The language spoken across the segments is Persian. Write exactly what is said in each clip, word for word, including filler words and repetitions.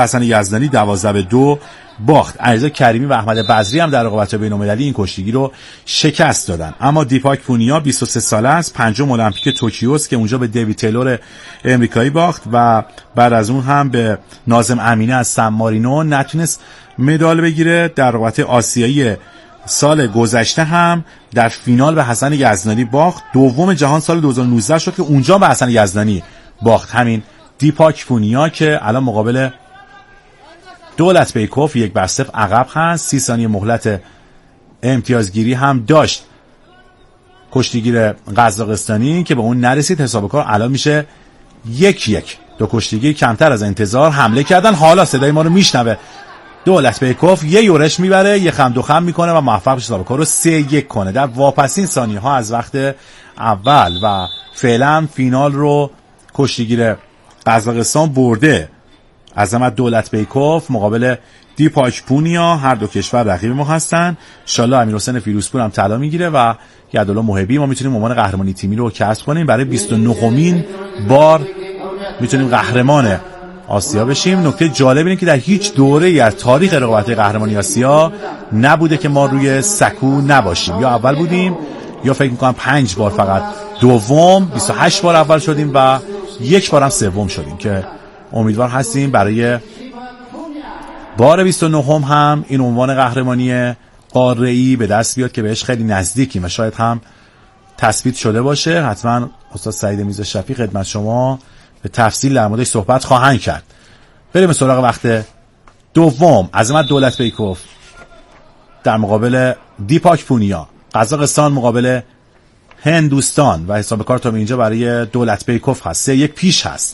حسن یزدانی دوازده به دو باخت. علیرضا کریمی و احمد بزری هم در رقابت بین‌المللی این کشتیگیر رو شکست دادن. اما دیپاک پونیا بیست و سه ساله است، پنجم المپیک توکیو است که اونجا به دیوید تیلور امریکایی باخت و بعد از اون هم به ناظم امینی از سن مارینو نتونست مدال بگیره. در رقابت آسیایی سال گذشته هم در فینال به حسن یزدانی باخت. دوم جهان سال دو هزار و نوزده شد که اونجا به حسن یزدانی باخت همین دیپاک پونیا که الان مقابل دولت بیکوف یک بر صفر عقب هست. سی ثانیه مهلت امتیازگیری هم داشت کشتیگیر قزاقستانی که به اون نرسید. حساب کار الان میشه یک یک. دو کشتیگیر کمتر از انتظار حمله کردن. حالا صدای ما رو میشنوه دولت بیکوف، یه یورش میبره، یه خم دو خم میکنه و موفق میشه حساب کار رو سه یک کنه در واپسین ثانیه ها از وقت اول و فعلا فینال رو کشتیگیر قزاقستان برده. عظمت دولت بیکوف مقابل دیپاک پونیا، هر دو کشور رقیب ما هستن. ان شاءالله امیرحسین فیروزپور هم طلا میگیره و یدالله محبی ما میتونیم عنوان قهرمانی تیمی رو کسب کنیم. برای بیست و نهمین بار میتونیم قهرمان آسیا بشیم. نکته جالب اینه که در هیچ دوره‌ای از تاریخ رقابت قهرمانی آسیا نبوده که ما روی سکو نباشیم. یا اول بودیم یا فکر میکنم پنج بار فقط دوم، بیست و هشت بار اول شدیم و یک بار هم سوم شدیم که امیدوار هستیم برای بار بیست و نهم هم این عنوان قهرمانی قاره‌ای به دست بیاد که بهش خیلی نزدیکیم و شاید هم تثبیت شده باشه. حتما استاد سعید میرزاشفیع خدمت شما به تفصیل در موردش صحبت خواهند کرد. بریم سراغ وقت دوم. عظمت دولت بیکوف در مقابل دیپاک پونیا، قزاقستان مقابل هندوستان و حساب کار تا اینجا برای دولت بیکوف هست. سه یک پیش هست.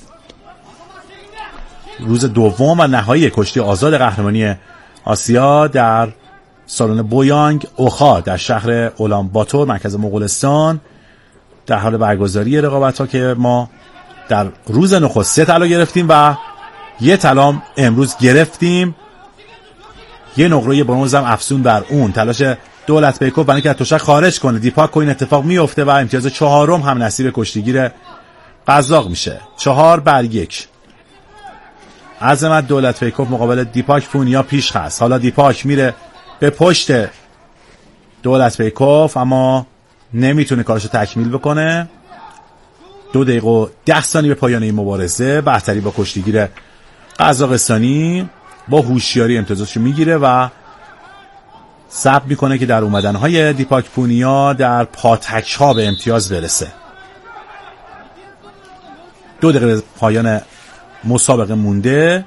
روز دوم و نهایی کشتی آزاد قهرمانی آسیا در سالن بویانگ اوخا در شهر اولانباتور مرکز مغولستان در حال برگزاری رقابت ها که ما در روز نخست سه طلا گرفتیم و یه طلا امروز گرفتیم. یه نقره برنز هم افسون بر اون. تلاش دولت بیکوف برای اینکه از تشک خارج کنه دیپاک کو این اتفاق میفته و امتیاز چهارم هم نصیب کشتیگیر قزاق میشه. چهار بر یک. عظمت دولت بیکوف مقابل دیپاک پونیا پیش هست. حالا دیپاک میره به پشت دولت بیکوف اما نمیتونه کارشو تکمیل بکنه. دو دقیقه و ده ثانیه به پایان این مبارزه. برتری با کشتیگیر قزاقستانی با هوشیاری امتیازشو میگیره و صبر میکنه که در اومدنهای دیپاک پونیا در پاتک ها به امتیاز برسه. دو دقیقه پایان مسابقه مونده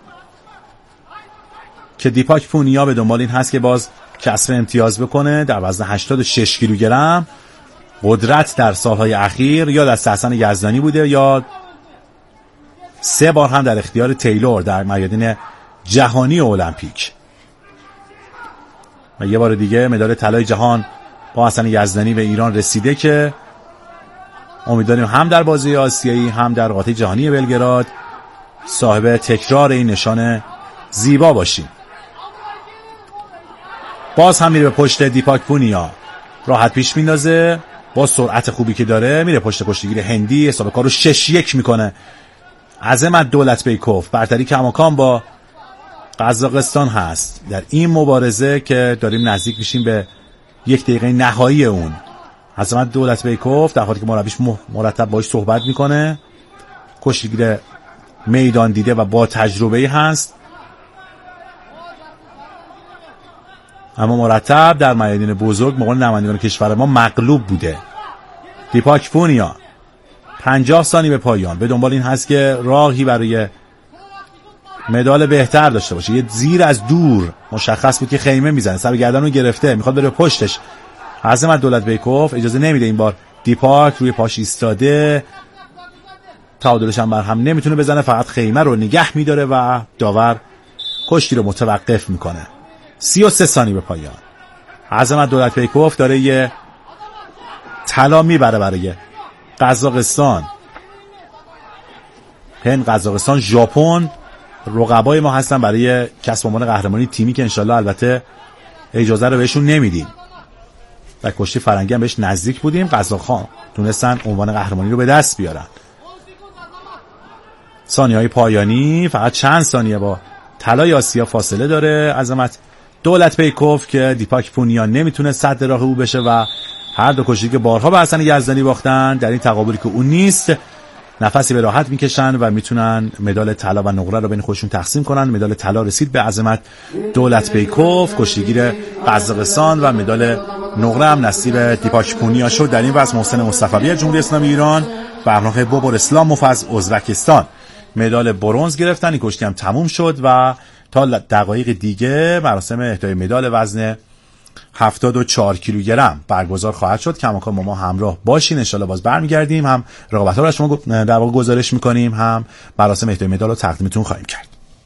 که دیپاک پونیا به دنبال این هست که باز کسر امتیاز بکنه در وزن هشتاد و شش کیلوگرم. قدرت در سالهای اخیر یا دست حسن یزدانی بوده یا سه بار هم در اختیار تیلور در میادین جهانی المپیک و یه بار دیگه مدال طلای جهان با حسن یزدانی به ایران رسیده که امیدواریم هم در بازی آسیایی هم در رقابت جهانی بلگراد صاحب تکرار این نشان زیبا باشیم. باز هم میره به پشت دیپاک پونیا، راحت پیش میندازه با سرعت خوبی که داره، میره پشت کشتیگیر هندی، حساب کارو شش یک میکنه. عظمت دولت بیکوف برتری کماکان با قزاقستان هست در این مبارزه که داریم نزدیک میشیم به یک دقیقه نهایی اون. عظمت دولت بیکوف در حالی که مربیش مرتب باهاش صحبت میکنه، کشتیگیر میدان دیده و با تجربه هست اما مرتب در میادین بزرگ مقابل نمایندگان کشور ما مغلوب بوده. دیپاک پونیا پنجاه ثانیه به پایان به دنبال این هست که راهی برای مدال بهتر داشته باشه. یه زیر از دور مشخص بود که خیمه میزنه، سر گردن رو گرفته، میخواد بره پشتش. عظمت دولت بیکوف اجازه نمیده این بار. دیپاک روی پاش ایستاده، تعادلش هم بر هم نمیتونه بزنه، فقط خیمه رو نگه میداره و داور کشتی رو متوقف میکنه. سی و سه ثانیه به پایان. عظمت دولت بیکوف داره یه طلا میبره برای قزاقستان. هند، قزاقستان، ژاپن رقبای ما هستن برای کسب عنوان قهرمانی تیمی که انشالله البته اجازه رو بهشون نمیدیم. در کشتی فرنگی هم بهش نزدیک بودیم. قزاق‌ها تونستن عنوان قهرمانی رو به دست بیارن. ثانیه‌های پایانی فقط چند ثانیه با طلای آسیا فاصله داره. عظمت دولت بیکوف که دیپاک پونیا نمیتونه صد راه او بشه و هر دو کشتی که بارها به حسن یزدانی باختن در این تقابلی که اون نیست نفسی به راحت میکشن و میتونن مدال طلا و نقره رو بین خودشون تقسیم کنن. مدال طلا رسید به عظمت دولت بیکوف کشتیگیر قزاقستان و مدال نقره هم نصیب دیپاک پونیا شد. در این وضع محسن مصطفی جمهوری اسلامی ایران و همراه بوبور اسلاموف از ازبکستان مدال برنز گرفتن. این کشتی هم تموم شد و تا دقایق دیگه مراسم اهدای مدال وزن هفتاد و چهار کیلوگرم برگزار خواهد شد. کماکان ما همراه باشین، ان شاءالله باز برمیگردیم، هم رقابت‌ها رو شما در واقع گزارش می‌کنیم، هم مراسم اهدای مدال رو تقدیمتون خواهیم کرد.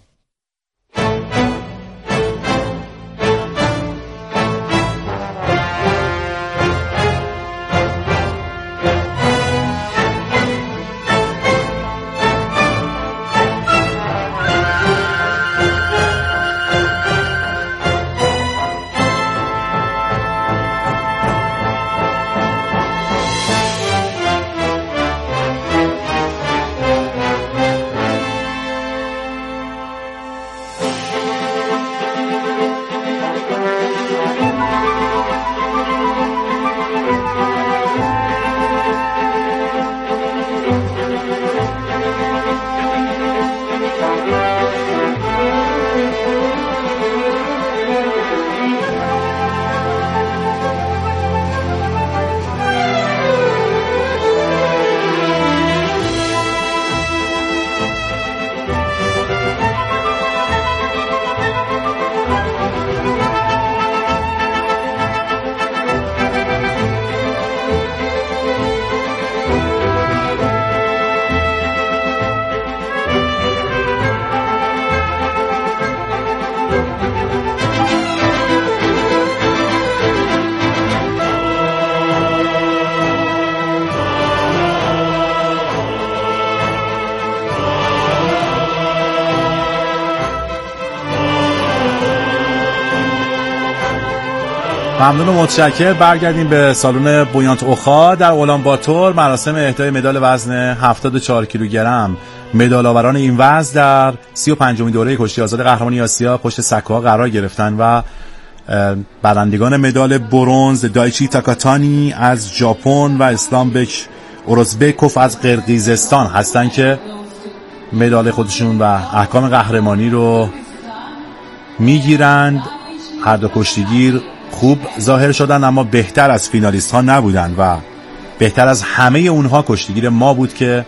ممنون و متشکر. برگردیم به سالن بویانت اوخا در اولانباتور. مراسم اهدای مدال وزن هفتاد و چهار کیلوگرم مدال آوران این وزن در سی و پنجمین دوره کشتی آزاد قهرمانی آسیا پشت سکوها قرار گرفتن و برندگان مدال برنز دایچی تاکاتانی از ژاپن و اسلامبک اورزبکوف از قرقیزستان هستن که مدال خودشون و احکام قهرمانی رو میگیرند. هر دو کشتیگیر خوب ظاهر شدن اما بهتر از فینالیست ها نبودن و بهتر از همه اونها کشتیگیر ما بود که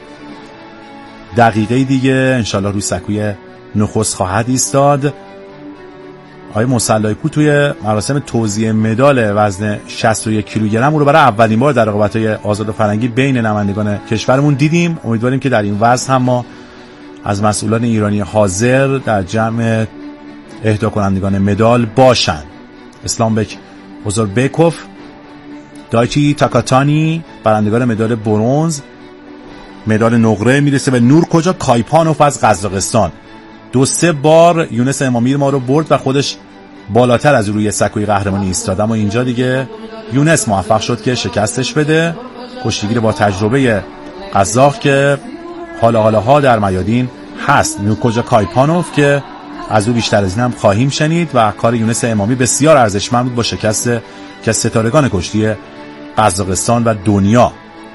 دقیقه دیگه انشالله روی سکوی نخست خواهد ایستاد. آقای مسلایپور توی مراسم توزیع مدال وزن شصت و یک کیلوگرم رو برای اولین بار در رقابت‌های آزاد و فرنگی بین نمایندگان کشورمون دیدیم. امیدواریم که در این وزن هم ما از مسئولان ایرانی حاضر در جمع اهدا کنندگان مدال باشند. اسلامبک اوزوربکوف، دایچی تاکاتانی برندگان مدال برنز، مدال نقره میرسه به نورکوجا کایپانوف از قزاقستان. دو سه بار یونس امامی ما رو برد و خودش بالاتر از روی سکوی قهرمانی ایستاد، اما اینجا دیگه یونس موفق شد که شکستش بده. کشتیگیر با تجربه قزاق که حالا حالا ها در میادین هست، نورکوجا کایپانوف، که از او بیشتر از این هم خواهیم شنید و کار یونس امامی بسیار ارزشمند بود با شکست که ستارگان کشتی قزاقستان و دنیا.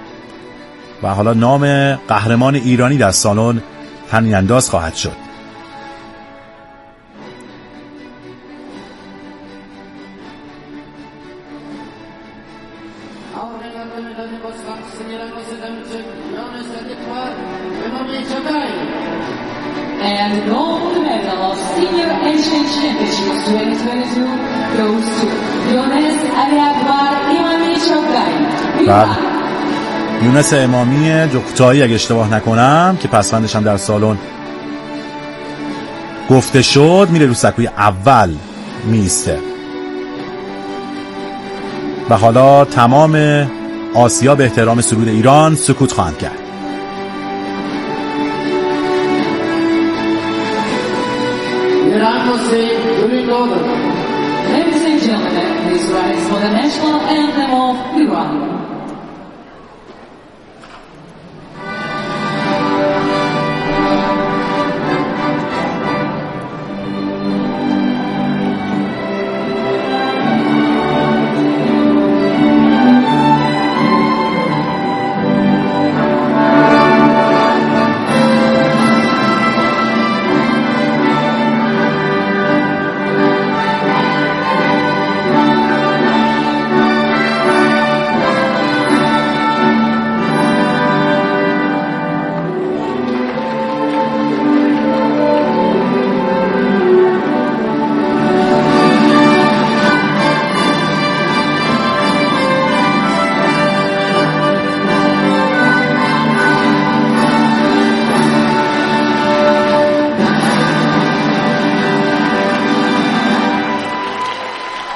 و حالا نام قهرمان ایرانی در سالن طنین انداز خواهد شد. And the gold medal of Senior Asian Championships twenty twenty-two goes to Yones Aliakbar Imami Chokai. یونس امامی جوکتایی اگه اشتباه نکنم که پسوندش هم در سالن گفته شد میره رو سکوی اول میسته و حالا تمام آسیا به احترام سرود ایران سکوت خواهند کرد. Ladies and gentlemen, please rise for the national anthem of Iran.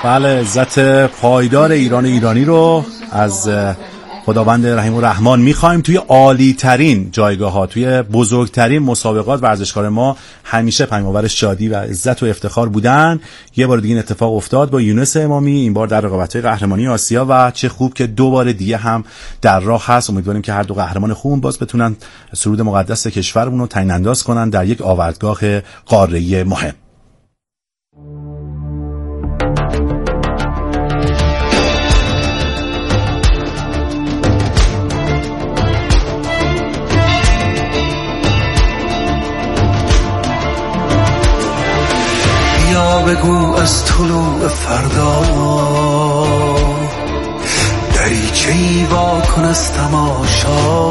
بله، عزت پایدار ایران ایرانی رو از خداوند رحیم و رحمان میخوایم. توی عالی ترین جایگاه ها، توی بزرگترین مسابقات ورزشکار ما همیشه پیم‌آور شادی و عزت و افتخار بودن. یه بار دیگه این اتفاق افتاد با یونس امامی، این بار در رقابت‌های قهرمانی آسیا و چه خوب که دو بار دیگه هم در راه هست. امیدواریم که هر دو قهرمان خوب باز بتونن سرود مقدس کشورمون رو تعیین انداز کنن در یک آوردگاه قاره‌ای مهم. بگو از طلوع فردا دریچه‌ای وا کن از تماشا.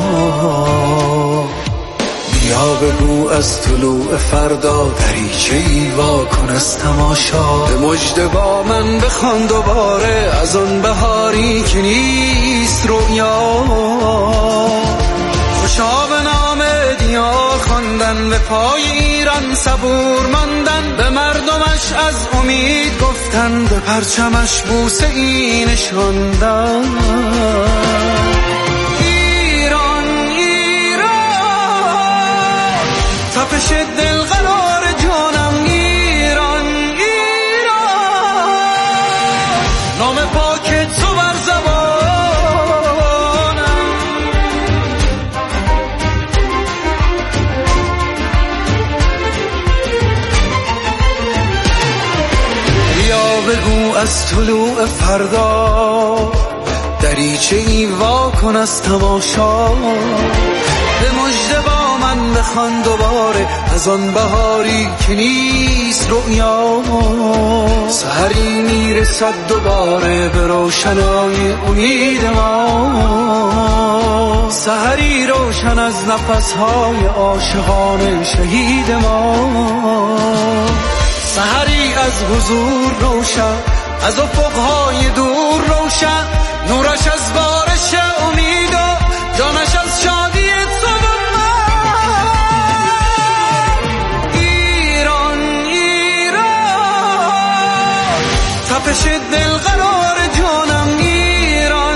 بیا بگو از طلوع فردا دریچه‌ای وا کن از تماشا. به مژده با من بخوان دوباره از آن بهاری که نیست رویا. خوشا به نام دیار خواندن، به پای ایران صبور ماندن، به مردمش از امید گفتن، به پرچمش بوسه ای نشاندن. ایران ایران تپش دل قرار جانم. ایران ایران نام پاک تو بر زبان. بگو از طلوع فردا دریچه‌ای وا کن از تماشا. به مژده با من بخوان دوباره از آن بهاری که نیست رویا. سحری میرسد دوباره به روشنای امید ما. سحری روشن از نفسهای عاشقان شهید ما. سحری از حضور روشن، از افقهای دور روشن، نورش از بارش امید و جانش از شادی تو و من. ایران ایران تپش دل قرار جانم. ایران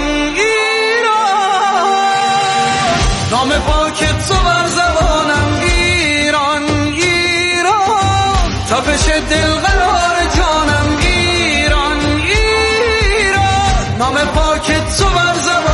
ایران نام پاک تو بر زبانم. ایران ایران تپش دل قرار جانم. ایران ایران نام پاک تو بر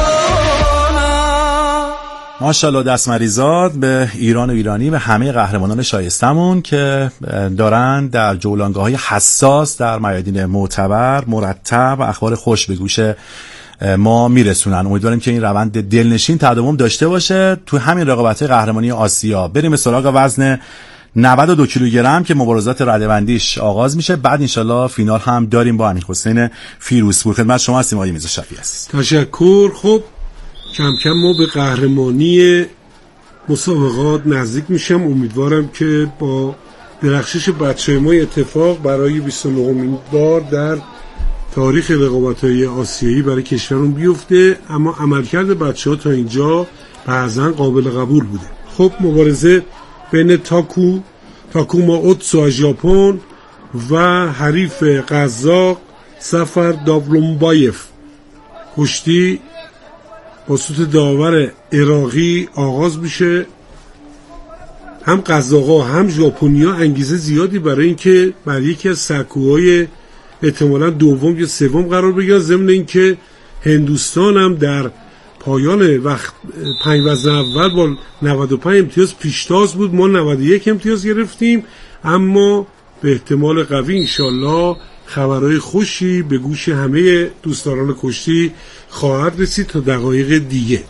زبانم. ماشاءالله دستمریزاد به ایران و ایرانی، به همه قهرمانان شایستمون که دارن در جولانگاه‌های حساس در میادین معتبر مرتب و اخبار خوش به گوش ما میرسونن. امیدواریم که این روند دلنشین تداوم داشته باشه تو همین رقابت‌های قهرمانی آسیا. بریم به سراغ وزن نود و دو کیلوگرم که مبارزات رده‌بندیش آغاز میشه. بعد انشالله فینال هم داریم با امیرحسین فیروزپور. خدمت شما هستیم آقای میرزا شفیعی است. تشکر. خب کم کم ما به قهرمانی مسابقات نزدیک میشم. امیدوارم که با درخشش بچه‌های ما اتفاق برای بیست و نهمین بار در تاریخ رقابت‌های آسیایی برای کشورمون بیفته. اما عملکرد بچه‌ها تا اینجا بعضاً قابل قبول بوده. خب مبارزه بین تاکو تاکوما اوتسو از ژاپن و حریف قزاق سفر داولومبایف کشتی با سوت داور عراقی آغاز میشه. هم قزاقا هم ژاپنیا انگیزه زیادی برای اینکه بر یکی از سکوهای احتمالاً دوم یا سوم قرار بگیرن، ضمن اینکه هندوستان هم در پایان وقت پنج وزن اول با نود و پنج امتیاز پیشتاز بود. ما نود و یک امتیاز گرفتیم، اما به احتمال قوی انشالله خبرهای خوشی به گوش همه دوستداران کشتی خواهد رسید. تا دقایق دیگه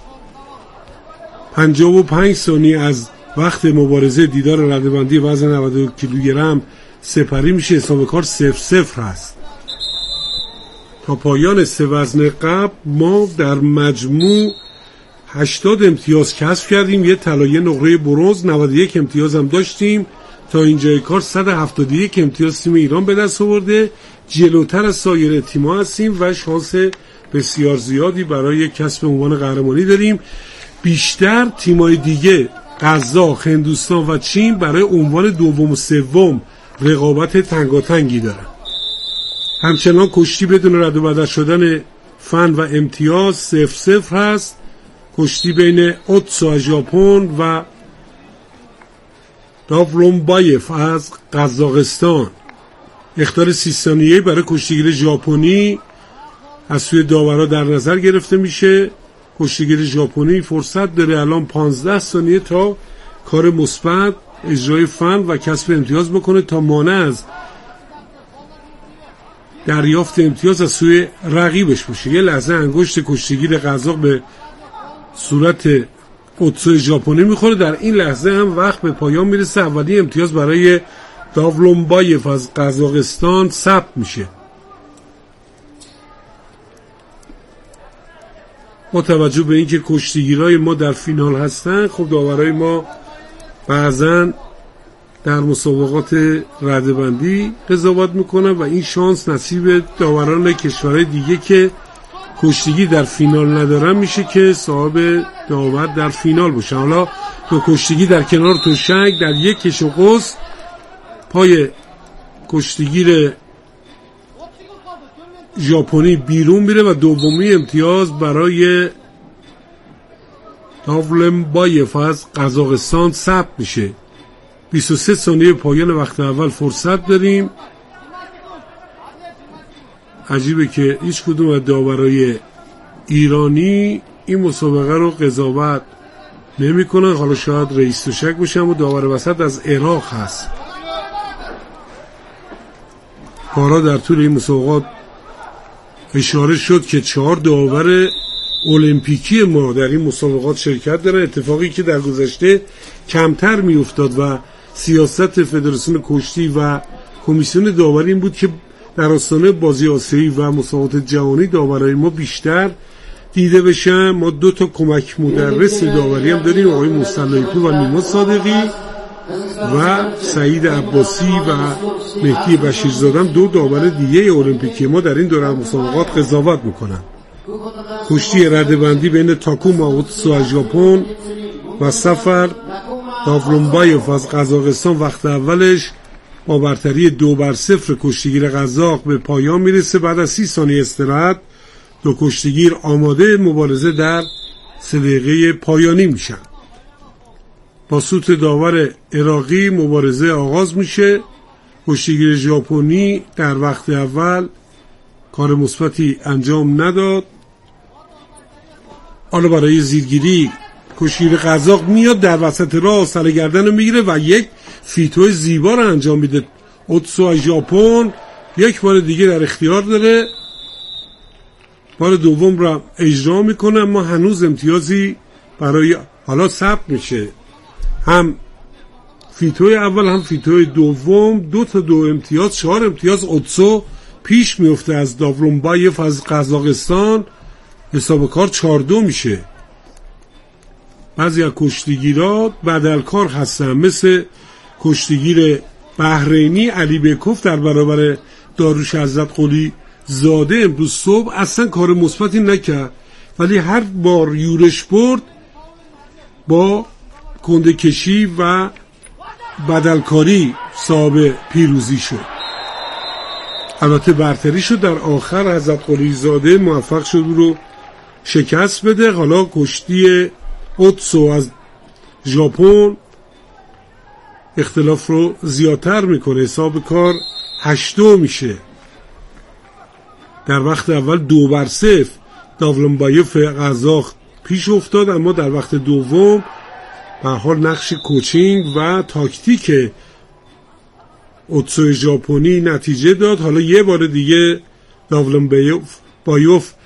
پنجاه و پنج ثانیه از وقت مبارزه دیدار رده‌بندی وزن نود و دو کیلوگرم سپری میشه. حساب کار صفر صفر هست. تا پایان سه وزن قبل ما در مجموع هشتاد امتیاز کسب کردیم. یه طلا، یه نقره برنز، نود و یک امتیاز هم داشتیم. تا اینجای کار صد و هفتاد و یک امتیاز تیم ایران به دست آورده. جلوتر از سایر تیم‌ها هستیم و شانس بسیار زیادی برای کسب عنوان قهرمانی داریم. بیشتر تیم‌های دیگه قزاق، هندوستان و چین برای عنوان دوم و سوم رقابت تنگاتنگی دارن. همچنان کشتی بدون رد و بدل شدن فن و امتیاز صفر صفر هست. کشتی بین اوتسو از ژاپن و داولومبایف از قزاقستان. اخطار سی ثانیه‌ای برای کشتیگیر ژاپنی از سوی داورا در نظر گرفته میشه. کشتیگیر ژاپنی فرصت داره الان پانزده ثانیه تا کار مثبت، اجرای فن و کسب امتیاز بکنه تا مانع از دریافت امتیاز از سوی رقیبش باشه. یه لحظه انگشت کشتیگیر قزاق به صورت اوتسو ژاپنی میخوره. در این لحظه هم وقت به پایان میرسه. اولی امتیاز برای داولومبایف از قزاقستان ثبت میشه. با توجه به اینکه کشتیگیرای ما در فینال هستن، خب داورای ما بعضن در مسابقات رده‌بندی قضاوت میکنن و این شانس نصیب داوران کشورهای دیگه که کشتیگی در فینال ندارن میشه که صاحب داور در فینال باشه. حالا تو کشتیگی در کنار تشک در یک کش و قوس پای کشتیگیر ژاپنی بیرون میره و دومی امتیاز برای داولومبایف از قزاقستان ثبت میشه. بیست و سه ثانیه پایان وقت اول فرصت داریم. عجیبه که هیچ کدوم از داورای ایرانی این مسابقه رو قضاوت نمی کنن. حالا شاید رئیس تشک باشه و داور وسط از عراق هست. کارا در طول این مسابقات اشاره شد که چهار داور المپیکی ما در این مسابقات شرکت دارن، اتفاقی که در گذشته کمتر می افتاد و سیاست فدراسیون کشتی و کمیسیون داوری این بود که در آستانه بازی آسیایی و مسابقات جهانی داورای ما بیشتر دیده بشن. ما دو تا کمک مدرس داوری هم داریم، آقای مصطفی و نیما صادقی و سعید عباسی و مهدی بشیرزاده هم دو داور دیگه المپیکی ما در این دوره مسابقات قضاوت میکنن. کشتی رده‌بندی بین تاکوما اوتسو از ژاپن و سفر داولومبایف از قزاقستان وقت اولش با برتری دو بر صفر کشتیگیر قزاق به پایان میرسه. بعد از سی ثانیه استراحت دو کشتیگیر آماده مبارزه در سه دقیقه پایانی میشن. با سوت داور عراقی مبارزه آغاز میشه. کشتیگیر ژاپنی در وقت اول کار مثبتی انجام نداد. حالا برای زیرگیری کشتیگیر قزاق میاد در وسط راه سر گردن رو میگیره و یک فیتو زیبا رو انجام میده. اوتسو ژاپن یک بار دیگه در اختیار داره، بار دوم رو اجرا میکنه، اما هنوز امتیازی برای حالا ثبت میشه. هم فیتوی اول هم فیتوی دوم، دو تا دو امتیاز، چهار امتیاز اوتسو پیش میفته از داولومبایف از قزاقستان. حساب کار چهار دو میشه. بعضی از کشتیگیرات بدلکار هستن، مثل کشتیگیر بحرینی علی بیکوف در برابر داروش حضرت قلی زاده امروز صبح اصلا کار مثبتی نکرد، ولی هر بار یورش برد با کنده کشی و بدلکاری صاحب پیروزی شد. البته برتری شد در آخر، حضرت قلی زاده موفق شد رو شکست بده. حالا کشتی اوتسو از ژاپن اختلاف رو زیادتر میکنه، حساب کار هشت دو میشه. در وقت اول دو بر صفر داولومبایف قزاق پیش افتاد، اما در وقت دوم به حال نقش کوچینگ و تاکتیک اوتسو ژاپنی نتیجه داد. حالا یه بار دیگه داولومبایف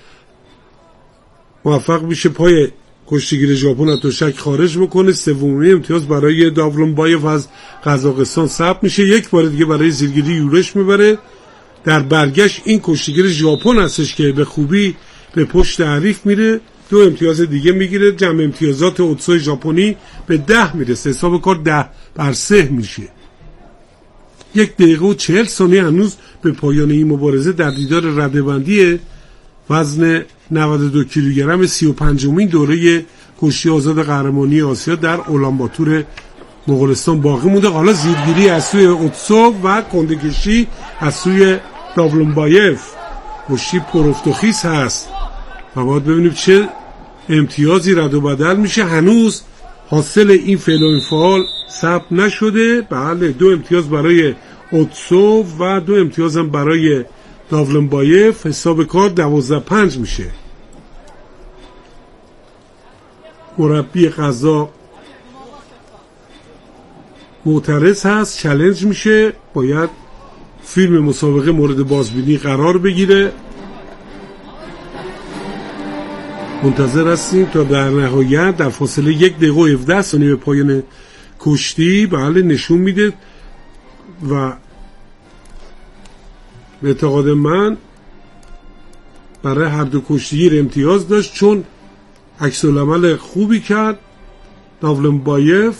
موفق میشه پای کشتیگیر ژاپن از تشک خارج بکنه. سومین امتیاز برای داولومبایف از قزاقستان ثبت میشه. یک بار دیگه برای زیرگیری یورش میبره. در برگشت این کشتیگیر ژاپن هستش که به خوبی به پشت حریف میره، دو امتیاز دیگه میگیره. جمع امتیازات اوتسو ژاپنی به ده میرسه، حساب کار ده بر سه میشه. یک دقیقه و چهل ثانیه هنوز به پایان این مبارزه در دیدار رده‌بندی وزن نود و دو کیلوگرم سی و پنجمین دوره کشتی آزاد قهرمانی آسیا در اولانباتور مغولستان باقی مونده. حالا زیرگیری از سوی اوتسو و کنده‌کشی از سوی داولنبایف کشتی پروفتوخیس هست و باید ببینیم چه امتیازی رد و بدل میشه. هنوز حاصل این فعل و این فعال ثبت نشده. بله، دو امتیاز برای اوتسو و دو امتیاز هم برای داولنبایف. حساب کار دوازده پنج میشه. مربی قزاق معترض هست، چالش میشه، باید فیلم مسابقه مورد بازبینی قرار بگیره. منتظر هستیم تا در نهایت در فاصله یک دقیقه و هفده ثانیه به پایان کشتی بله نشون میده و به اعتقاد من برای هر دو کشتیگیر امتیاز داشت، چون عکس العمل خوبی کرد داولنبایف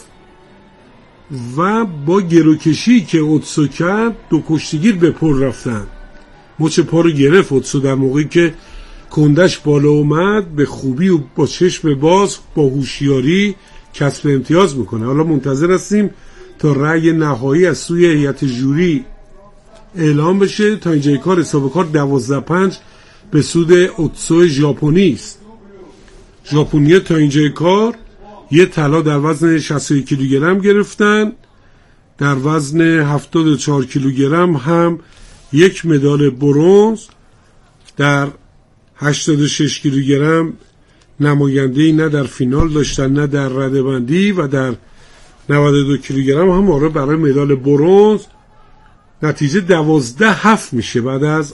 و با گروکشی که اوتسو کرد دو کشتیگیر به پر رفتن. مچ پا رو گرفت اوتسو در موقعی که کندش بالا اومد، به خوبی و با چشم باز با هوشیاری کسب امتیاز میکنه. حالا منتظر هستیم تا رأی نهایی از سوی هیئت جوری اعلام بشه. تا اینجای کار حساب کار دوازده پنج به سود اوتسو ژاپنی است. ژاپنی‌ها تا اینجای کار یه طلا در وزن شصت و یک کیلوگرم گرفتن، در وزن هفتاد و چهار کیلوگرم هم یک مدال برنز، در هشتاد و شش کیلوگرم نماینده‌ای نه در فینال داشتن نه در رده‌بندی و در نود و دو کیلوگرم هم آره برای مدال برنز. نتیجه دوازده هفت میشه بعد از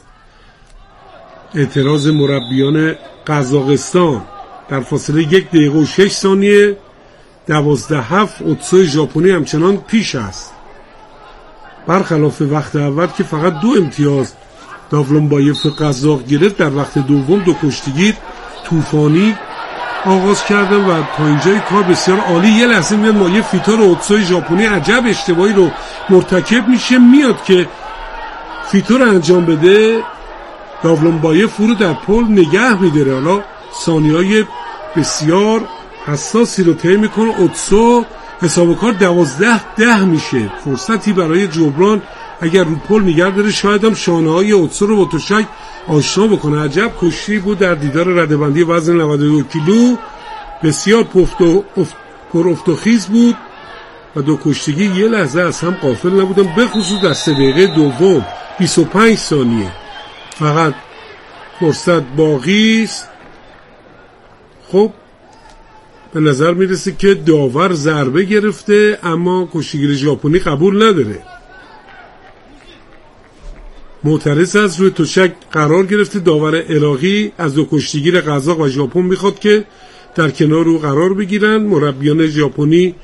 اعتراض مربیان قزاقستان. در فاصله یک دقیقه و شش ثانیه دوازده هفت اوتسو ژاپنی همچنان پیش است، برخلاف وقت اول که فقط دو امتیاز داولنبایف قزاق گرفت. در وقت دوم دو کشتیگیر طوفانی آغاز کردن و تا اینجای کار بسیار عالی. یه لحظه میاد مایه فیتور اوتسو ژاپنی عجب اشتباهی رو مرتکب میشه، میاد که فیتور انجام بده، داولنبایف فرو در پل نگه میداره. حالا ثانیه‌های بسیار حساسی رو طی میکنه اوتسو. حساب کار دوازده ده میشه، فرصتی برای جبران اگر رو پل نگه داره شاید هم شانه‌های اوتسو رو با تشک آشنا بکنه. عجب کشتی بود در دیدار رده‌بندی وزن نود و دو کیلو، بسیار پر افت و خیز بود و دو کشتیگیر یه لحظه از هم غافل نبودن، به خصوص در سه دقیقه دوم بیست و پنج ثانیه فقط فرصت باقی است. خب به نظر میرسه که داور ضربه گرفته اما کشتیگیر ژاپنی قبول نداره. معترض از روی تشک قرار گرفته. داور عراقی از دو کشتیگیر قزاق و ژاپن میخواد که در کنار او قرار بگیرن. مربیان ژاپنی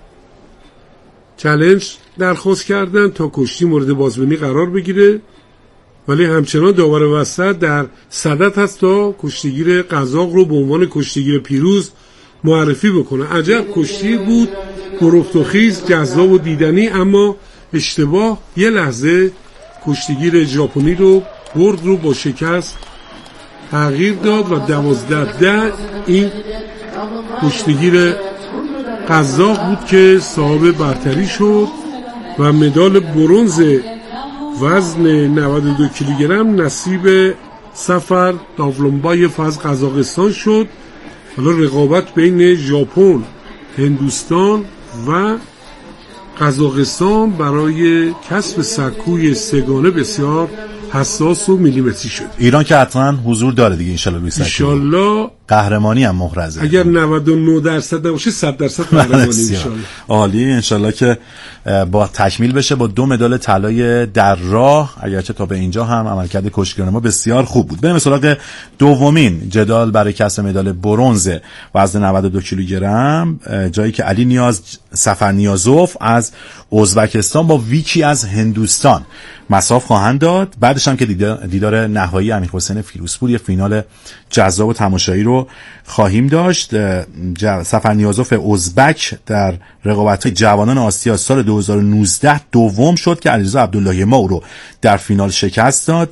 چالش درخواست کردن تا کشتی مورد بازبینی قرار بگیره، ولی همچنان داور وسط در صدد هست تا کشتیگیر قزاق رو به عنوان کشتیگیر پیروز معرفی بکنه. عجب کشتی بود، پرافت و خیز، جذاب و دیدنی، اما اشتباه یه لحظه کشتیگیر ژاپنی رو برد رو با شکست تغییر داد و دوازده ده این کشتیگیر قزاق بود که صاحب برتری شد و مدال برنز وزن نود و دو کیلوگرم نصیب سفر داولنبایف از قزاقستان شد. حالا رقابت بین ژاپن، هندوستان و قزاقستان برای کسب سکوی سگانه بسیار حساس و میلیمتری شد. ایران که حتما حضور داره دیگه انشالله روی سکوی. انشالله قهرمانی هم محرزه. اگر نود و نه درصد نباشه صد درصد قهرمانی انشالله. عالی، انشالله که با تکمیل بشه با دو مدال طلای در راه. اگرچه تا به اینجا هم عملکرد کشتیگران ما بسیار خوب بود. بریم سراغ دومین جدال برای کسب مدال برنز وزن نود و دو کیلوگرم، جایی که علی نیاز سفرنیازوف از ازبکستان با ویکی از هندوستان مساف خواهند داد. بعدش هم که دیدار نهایی امیرحسین فیروزپور، یه فینال جذاب و تماشایی رو خواهیم داشت. سفرنیازوف ازبک در رقابت‌های جوانان آسیا سال دو هزار و نوزده دوم شد که علیرضا عبداللهی ما رو در فینال شکست داد.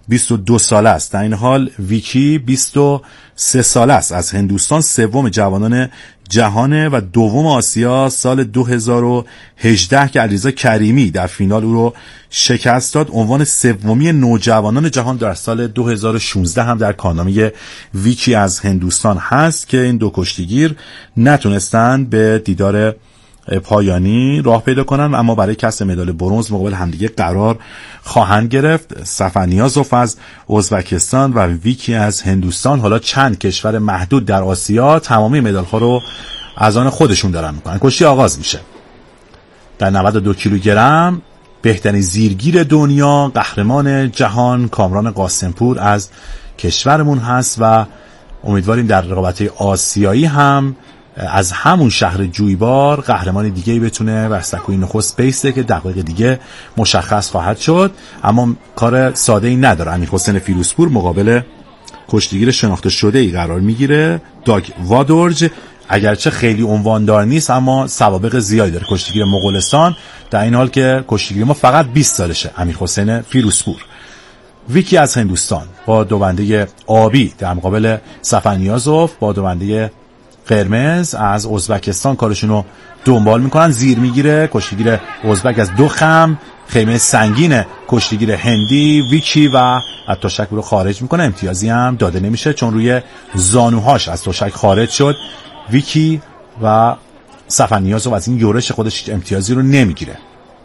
بیست و دو ساله است. در این حال ویکی بیست و سه ساله است، از هندوستان، سوم جوانان جهانه و دوم آسیا سال دو هزار و هجده که علیرضا کریمی در فینال او رو شکست داد. عنوان سومی نوجوانان جهان در سال دو هزار و شانزده هم در کارنامه ویکی از هندوستان هست که این دو کشتیگیر نتونستند به دیدار پایانی راه پیدا کنن، اما برای کسب مدال برنز مقابل همدیگه قرار خواهند گرفت. سفنیازوف از ازبکستان و ویکی از هندوستان. حالا چند کشور محدود در آسیا تمامی مدال ها رو از آن خودشون دارن میکنن. کشتی آغاز میشه. در نود و دو کیلوگرم بهترین زیرگیر دنیا، قهرمان جهان کامران قاسمپور از کشورمون هست و امیدواریم در رقابت‌های آسیایی هم از همون شهر جویبار قهرمان دیگه‌ای بتونه و سکوی نخست بیسته که دقایق دیگه مشخص خواهد شد. اما کار ساده‌ای نداره. امیرحسین فیروزپور مقابل کشتیگیر شناخته شده‌ای قرار میگیره، داگ وادورج. اگرچه خیلی عنواندار نیست اما سوابق زیادی داره. کشتیگیر مغولستان، در این حال که کشتیگیر ما فقط بیست سالشه، امیرحسین فیروزپور. ویکی از هندوستان با دوبنده آبی در مقابل سفنیازوف با دوبنده قرمز از ازبکستان کارشون رو دنبال میکنن. زیر میگیره کشتیگیر ازبک از دو خم، خیمه سنگین کشتیگیر هندی ویکی و از تشک رو خارج میکنه. امتیازی هم داده نمیشه چون روی زانوهاش از تشک خارج شد. ویکی و سفنیازوف از این یورش خودش امتیازی رو نمیگیره.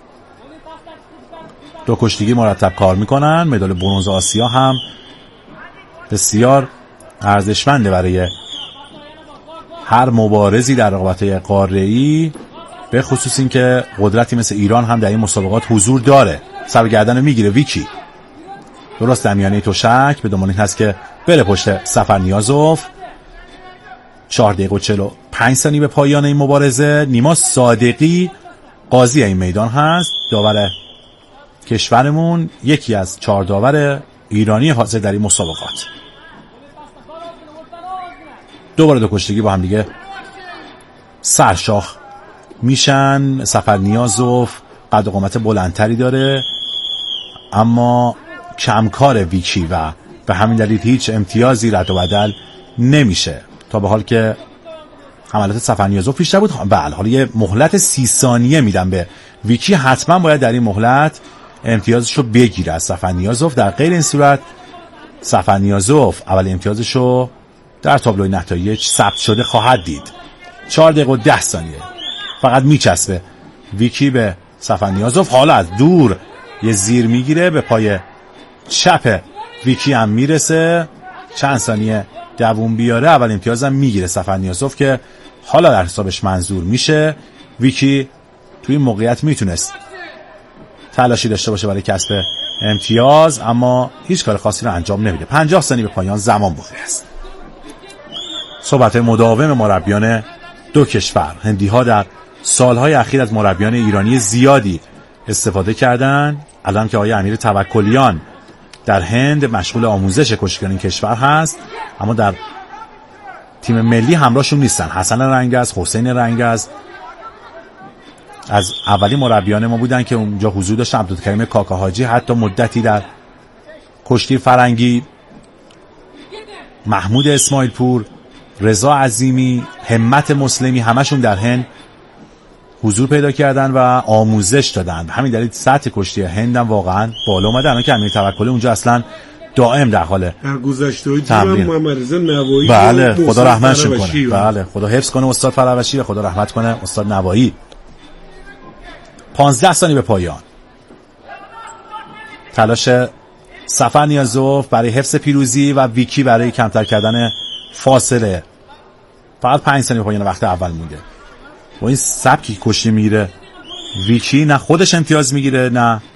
دو کشتیگیر مرتب کار میکنن. مدال برنز آسیا هم بسیار ارزشمنده برای هر مبارزی در رقابت‌های قاره‌ای، به خصوص این که قدرتی مثل ایران هم در این مسابقات حضور داره. سر گردن میگیره ویکی، درست در میانه تشک، به دنبال این هست که بره پشت سفنیازوف. چهار دقیقه و چهل و پنج ثانیه به پایان این مبارزه. نیما صادقی قاضی این میدان هست، داور کشورمون، یکی از چهار داور ایرانی حاضر در این مسابقات. دوباره دو کشتیگی با هم دیگه سرشاخ میشن. سفنیازوف قد و قامت بلندتری داره اما کمکار ویکی و به همین دلیل هیچ امتیازی رد و بدل نمیشه. تا به حال که حملات سفنیازوف بیشتر بود. بله، حالا یه مهلت سی ثانیه میدم به ویکی، حتما باید در این مهلت امتیازشو بگیره از سفنیازوف. در غیر این صورت سفنیازوف اول امتیازشو در تابلوی نتایج ثبت شده خواهد دید. چهار دقیقه و ده ثانیه فقط میچسبه ویکی به سفنیازوف. حالا از دور یه زیر میگیره به پای چپ ویکی هم میرسه. چند ثانیه دووم بیاره اول امتیازم میگیره سفنیازوف که حالا در حسابش منظور میشه. ویکی توی این موقعیت میتونست تلاشی داشته باشه برای کسب امتیاز اما هیچ کار خاصی رو انجام نمیده. پنجاه ثانیه به پایان زمان باقی است. صحبت مداوم مربیان دو کشور. هندی ها در سالهای اخیر از مربیان ایرانی زیادی استفاده کردن. الان که آقای امیر توکلیان در هند مشغول آموزش کشتیگان این کشور هست اما در تیم ملی همراهشون نیستن. حسن رنگز، حسین رنگز از اولین مربیان ما بودن که اونجا حضور داشتن. عبدالکریم کاکاحاجی حتی مدتی در کشتی فرنگی، محمود اسماعیل پور، رضا عظیمی، همت مسلمی، همشون در هند حضور پیدا کردن و آموزش دادن. همین دلیل سطح کشتی هند هم واقعا بالا اومده. الان که امیر توکلی اونجا اصلا دائم در حال در گذشته تمرین. محمد رضا نوایی، بله خدا رحمتش کنه، بله خدا حفظ کنه استاد فروشی و خدا رحمت کنه استاد نوایی. پانزده ثانیه به پایان. تلاش سفنیازوف برای حفظ پیروزی و ویکی برای کمتر کردن فاصله. فقط پنج ثانیه به پایان وقت اول مونده. با این سبکی کشتی میگیره ویکی، نه خودش امتیاز میگیره نه